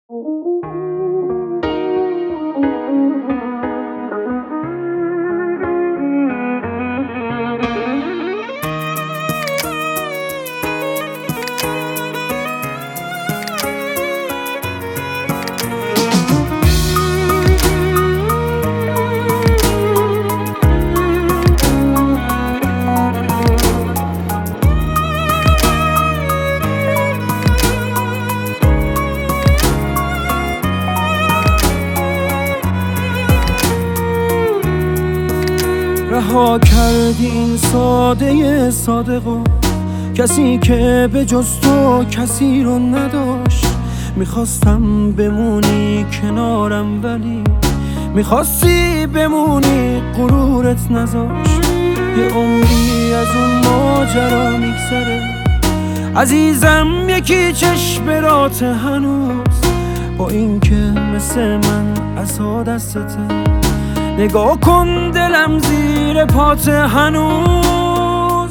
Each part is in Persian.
رها کردی این ساده صادقو، کسی که به جز تو کسی رو نداشت. میخواستم بمونی کنارم ولی میخواستی بمونی، غرورت نذاشت. یه عمری از اون ماجرا میگذره عزیزم، یکی چشمرات هنوز، با اینکه مثل من عصا دستته. نگاه کن دلم زیر پات هنوز،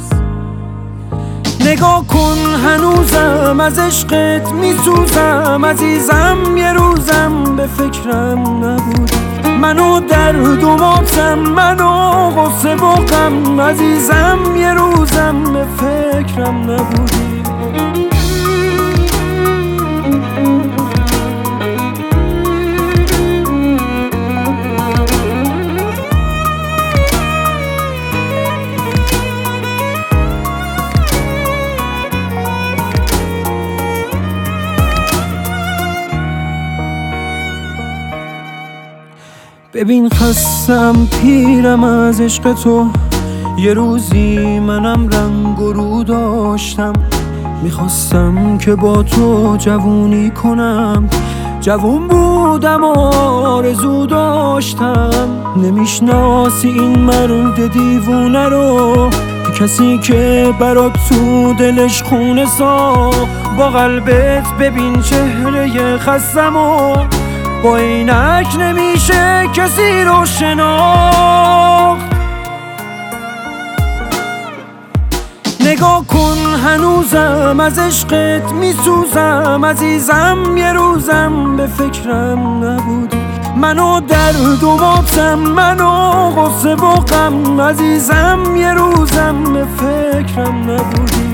نگاه کن هنوزم از عشقت میسوزم. عزیزم یه روزم به فکرم نبودی، منو درد و ماتم، منو غصه و غم. عزیزم یه روزم به فکرم نبودی. ببین خستم پیرم از عشق تو، یه روزی منم رنگ و رو داشتم. میخواستم که با تو جوونی کنم، جوون بودم و آرزو داشتم. نمیشناسی این مرد دیوونه رو، کسی که برات تو دلش خونه ساخت. با قلبت ببین چهره خستم و با اینک نمیشه کسی رو شناخت. نگاه کن هنوزم از عشقت میسوزم. عزیزم یه روزم به فکرم نبودی، منو درد و ماتم، منو غصه و غم. عزیزم یه روزم به فکرم نبودی.